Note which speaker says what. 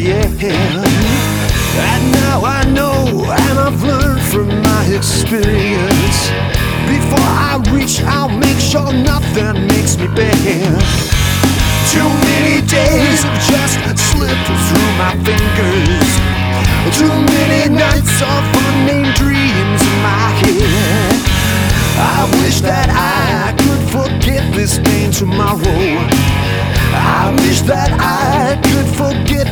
Speaker 1: the end. And now I know, and I've learned from my experience. Before I reach, I'll make sure nothing makes me bend. Too many days have just slipped through my fingers. Too many nights of unnamed dreams in my head. I wish that I could forget this pain tomorrow. I wish that I could forget